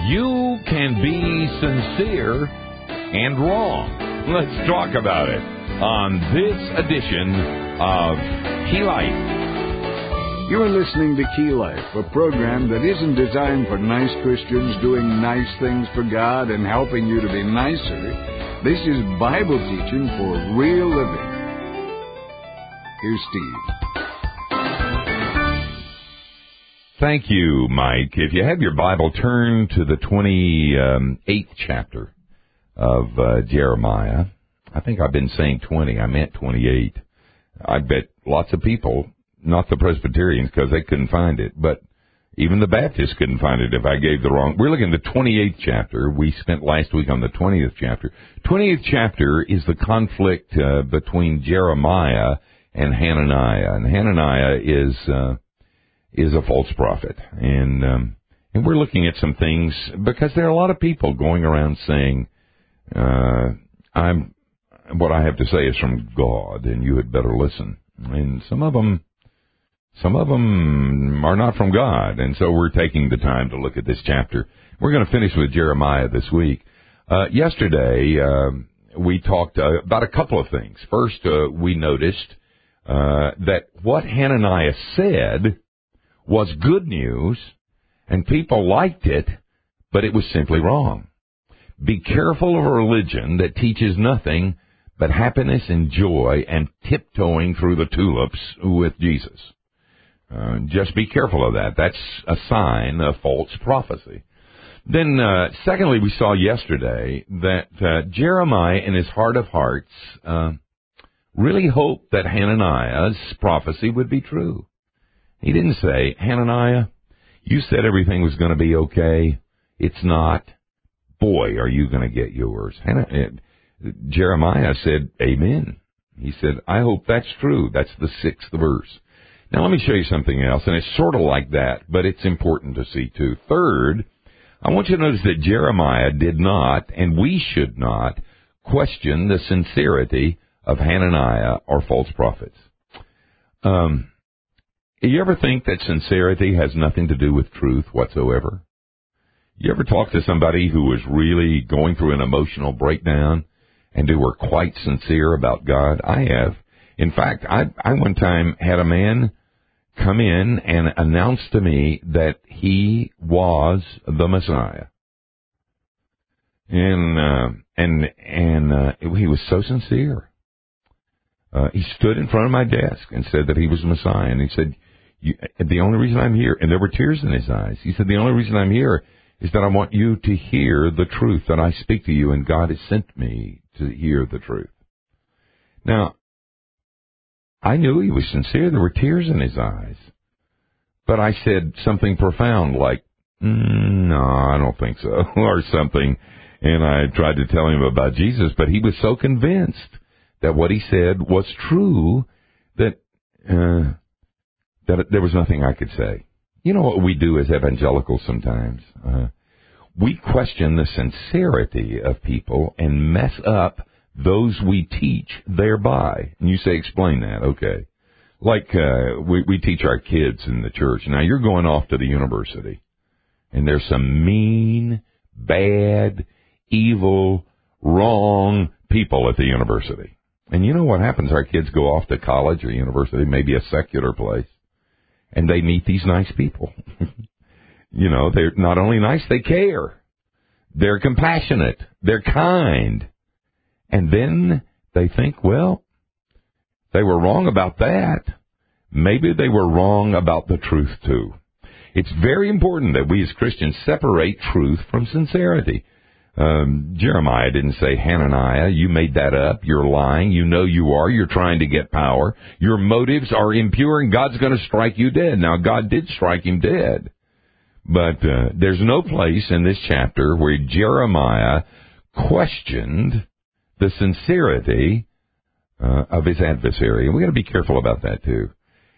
You can be sincere and wrong. Let's talk about it on this edition of Key Life. You're listening to Key Life, a program that isn't designed for nice Christians doing nice things for God and helping you to be nicer. This is Bible teaching for real living. Here's Steve. Thank you, Mike. If you have your Bible, turn to the 28th chapter of Jeremiah. I think I've been saying 20. I meant 28. I bet lots of people, not the Presbyterians because they couldn't find it, but even the Baptists couldn't find it if I gave the wrong. We're looking at the 28th chapter. We spent last week on the 20th chapter. 28th chapter is the conflict between Jeremiah and Hananiah. And Hananiah is a false prophet. And we're looking at some things because there are a lot of people going around saying, what I have to say is from God, and you had better listen. And some of them are not from God, and so we're taking the time to look at this chapter. We're going to finish with Jeremiah this week. Yesterday, we talked about a couple of things. First, we noticed that what Hananiah said was good news, and people liked it, but it was simply wrong. Be careful of a religion that teaches nothing but happiness and joy and tiptoeing through the tulips with Jesus. Just be careful of that. That's a sign of false prophecy. Then, secondly, we saw yesterday that Jeremiah, in his heart of hearts, really hoped that Hananiah's prophecy would be true. He didn't say, Hananiah, you said everything was going to be okay. It's not. Boy, are you going to get yours. Jeremiah said, amen. He said, I hope that's true. That's the 6th verse. Now, let me show you something else, and it's sort of like that, but it's important to see, too. Third, I want you to notice that Jeremiah did not, and we should not, question the sincerity of Hananiah or false prophets. You ever think that sincerity has nothing to do with truth whatsoever? You ever talk to somebody who was really going through an emotional breakdown and who were quite sincere about God? I have. In fact, I one time had a man come in and announce to me that he was the Messiah. And he was so sincere. He stood in front of my desk and said that he was the Messiah. And he said, the only reason I'm here, and there were tears in his eyes. He said, the only reason I'm here is that I want you to hear the truth, that I speak to you, and God has sent me to hear the truth. Now, I knew he was sincere. There were tears in his eyes. But I said something profound like, no, I don't think so, or something. And I tried to tell him about Jesus, but he was so convinced that what he said was true that there was nothing I could say. You know what we do as evangelicals sometimes? We question the sincerity of people and mess up those we teach thereby. And you say, explain that. Okay. Like we teach our kids in the church. Now, you're going off to the university, and there's some mean, bad, evil, wrong people at the university. And you know what happens? Our kids go off to college or university, maybe a secular place, and they meet these nice people. You know, they're not only nice, they care. They're compassionate. They're kind. And then they think, well, they were wrong about that. Maybe they were wrong about the truth, too. It's very important that we as Christians separate truth from sincerity. Jeremiah didn't say, Hananiah, you made that up. You're lying. You know you are. You're trying to get power. Your motives are impure, and God's going to strike you dead. Now, God did strike him dead. But there's no place in this chapter where Jeremiah questioned the sincerity of his adversary. And we've got to be careful about that, too.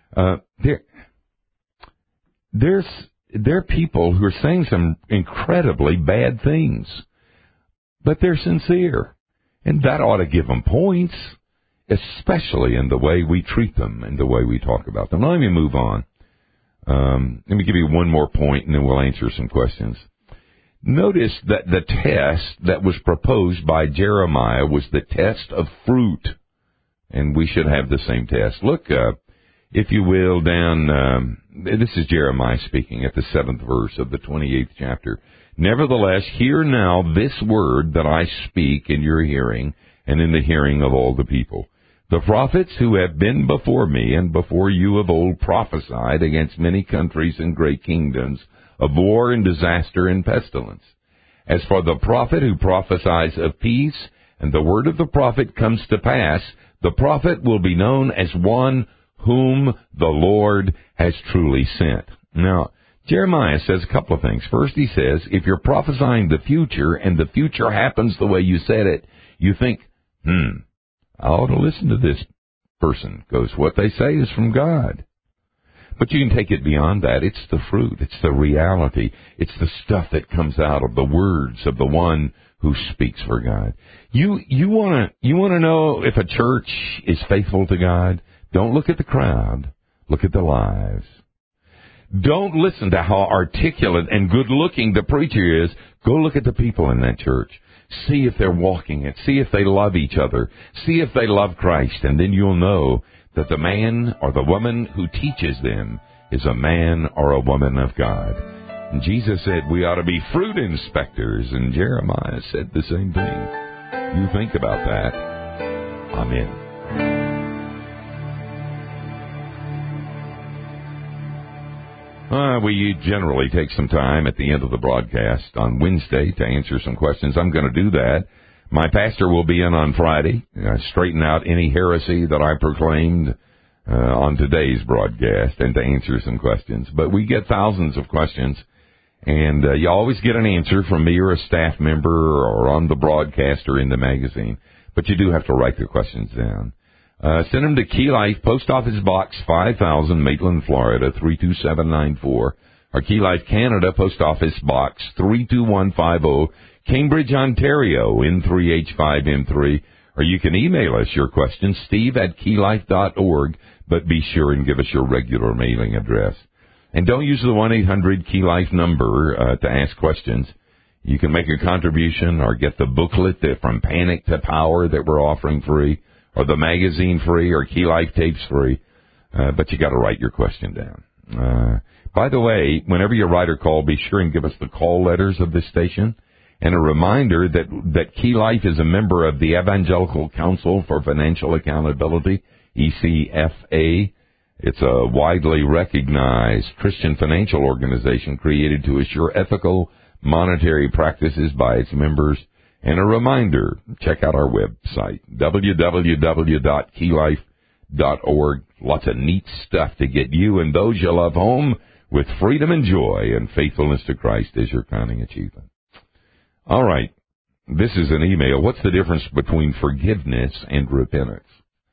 There are people who are saying some incredibly bad things, but they're sincere. And that ought to give them points, especially in the way we treat them and the way we talk about them. Now, let me move on. Let me give you one more point, and then we'll answer some questions. Notice that the test that was proposed by Jeremiah was the test of fruit, and we should have the same test. Look, if you will, down, this is Jeremiah speaking at the 7th verse of the 28th chapter. Nevertheless, hear now this word that I speak in your hearing and in the hearing of all the people. The prophets who have been before me and before you of old prophesied against many countries and great kingdoms of war and disaster and pestilence. As for the prophet who prophesies of peace, and the word of the prophet comes to pass, the prophet will be known as one whom the Lord has truly sent. Now, Jeremiah says a couple of things. First, he says, if you're prophesying the future and the future happens the way you said it, you think, I ought to listen to this person, because what they say is from God. But you can take it beyond that. It's the fruit. It's the reality. It's the stuff that comes out of the words of the one who speaks for God. You want to know if a church is faithful to God? Don't look at the crowd. Look at the lives. Don't listen to how articulate and good-looking the preacher is. Go look at the people in that church. See if they're walking it. See if they love each other. See if they love Christ. And then you'll know that the man or the woman who teaches them is a man or a woman of God. And Jesus said we ought to be fruit inspectors, and Jeremiah said the same thing. You think about that. Amen. We generally take some time at the end of the broadcast on Wednesday to answer some questions. I'm going to do that. My pastor will be in on Friday, straighten out any heresy that I proclaimed on today's broadcast and to answer some questions. But we get thousands of questions, and you always get an answer from me or a staff member or on the broadcast or in the magazine. But you do have to write the questions down. Send them to Key Life, Post Office Box 5000, Maitland, Florida, 32794. Or Key Life Canada, Post Office Box 32150, Cambridge, Ontario, N3H5M3. Or you can email us your questions, steve@keylife.org, but be sure and give us your regular mailing address. And don't use the 1-800-KEY LIFE number to ask questions. You can make a contribution or get the booklet From Panic to Power that we're offering free, or the magazine free, or Key Life tapes free, but you got to write your question down. By the way, whenever you write or call, be sure and give us the call letters of this station, and a reminder that Key Life is a member of the Evangelical Council for Financial Accountability, ECFA. It's a widely recognized Christian financial organization created to assure ethical monetary practices by its members. And a reminder, check out our website, www.keylife.org. Lots of neat stuff to get you and those you love home with freedom and joy and faithfulness to Christ as your crowning achievement. All right, this is an email. What's the difference between forgiveness and repentance?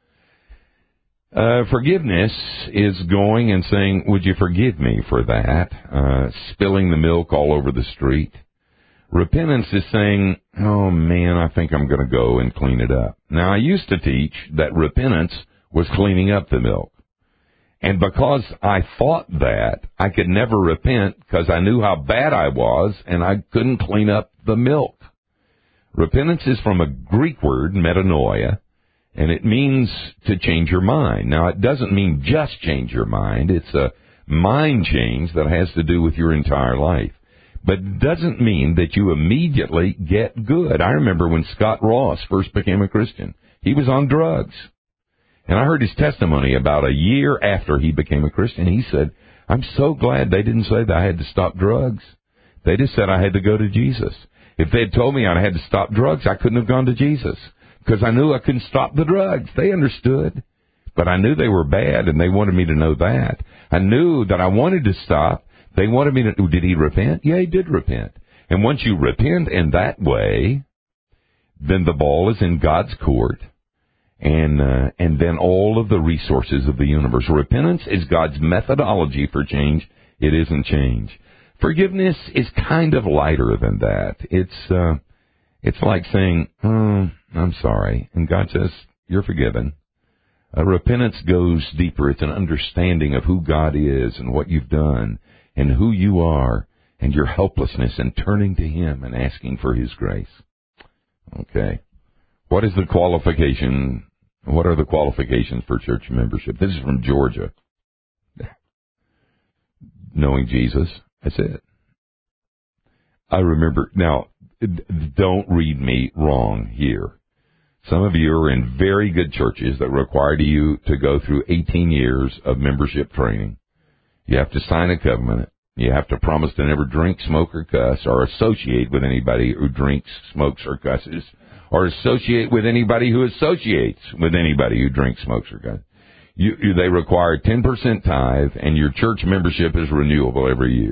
Forgiveness is going and saying, would you forgive me for that? Spilling the milk all over the street. Repentance is saying, oh man, I think I'm going to go and clean it up. Now, I used to teach that repentance was cleaning up the milk. And because I thought that, I could never repent because I knew how bad I was and I couldn't clean up the milk. Repentance is from a Greek word, metanoia, and it means to change your mind. Now, it doesn't mean just change your mind. It's a mind change that has to do with your entire life. But it doesn't mean that you immediately get good. I remember when Scott Ross first became a Christian. He was on drugs. And I heard his testimony about a year after he became a Christian. He said, I'm so glad they didn't say that I had to stop drugs. They just said I had to go to Jesus. If they had told me I had to stop drugs, I couldn't have gone to Jesus because I knew I couldn't stop the drugs. They understood. But I knew they were bad, and they wanted me to know that. I knew that I wanted to stop. They wanted me to, did he repent? Yeah, he did repent. And once you repent in that way, then the ball is in God's court, and then all of the resources of the universe. Repentance is God's methodology for change. It isn't change. Forgiveness is kind of lighter than that. It's like saying, oh, I'm sorry. And God says, you're forgiven. Repentance goes deeper. It's an understanding of who God is and what you've done and who you are, and your helplessness and turning to Him and asking for His grace. Okay. What is the qualification? What are the qualifications for church membership? This is from Georgia. Knowing Jesus. That's it. I remember, now, don't read me wrong here. Some of you are in very good churches that require you to go through 18 years of membership training. You have to sign a covenant. You have to promise to never drink, smoke, or cuss, or associate with anybody who drinks, smokes, or cusses, or associate with anybody who associates with anybody who drinks, smokes, or cusses. They require 10% tithe, and your church membership is renewable every year.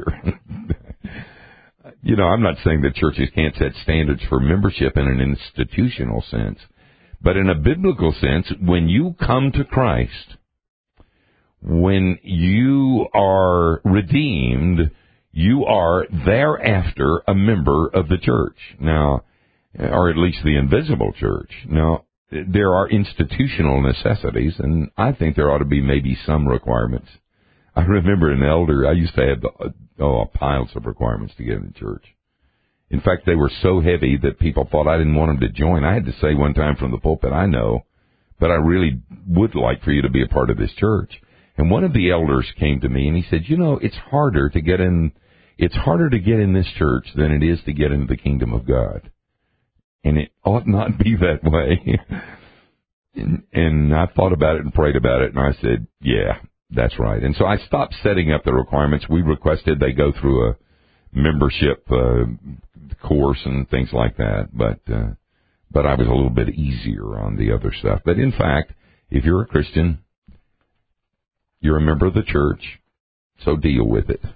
I'm not saying that churches can't set standards for membership in an institutional sense, but in a biblical sense, when you come to Christ, when you are redeemed, you are thereafter a member of the church. Now, or at least the invisible church. Now, there are institutional necessities, and I think there ought to be maybe some requirements. I remember an elder, I used to have piles of requirements to get in church. In fact, they were so heavy that people thought I didn't want them to join. I had to say one time from the pulpit, I know, but I really would like for you to be a part of this church. And one of the elders came to me and he said, it's harder to get in this church than it is to get into the kingdom of God. And it ought not be that way. And I thought about it and prayed about it, and I said, yeah, that's right. And so I stopped setting up the requirements. We requested they go through a membership course and things like that, but I was a little bit easier on the other stuff. But in fact, if you're a Christian, you're a member of the church, so deal with it.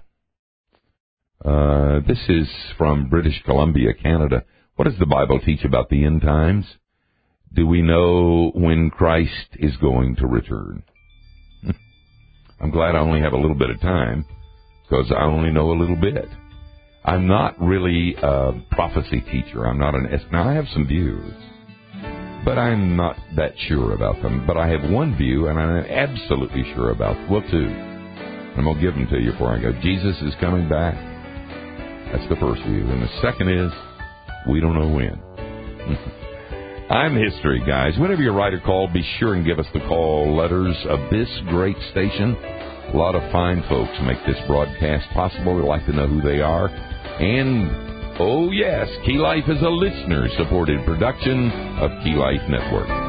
This is from British Columbia, Canada. What does the Bible teach about the end times? Do we know when Christ is going to return? I'm glad I only have a little bit of time, because I only know a little bit. I'm not really a prophecy teacher. I'm not now I have some views, but I'm not that sure about them. But I have one view, and I'm absolutely sure about, two. I'm going to give them to you before I go. Jesus is coming back. That's the first view. And the second is, we don't know when. I'm history, guys. Whenever you write a call, be sure and give us the call letters of this great station. A lot of fine folks make this broadcast possible. We'd like to know who they are. And, oh yes, Key Life is a listener-supported production of Key Life Network.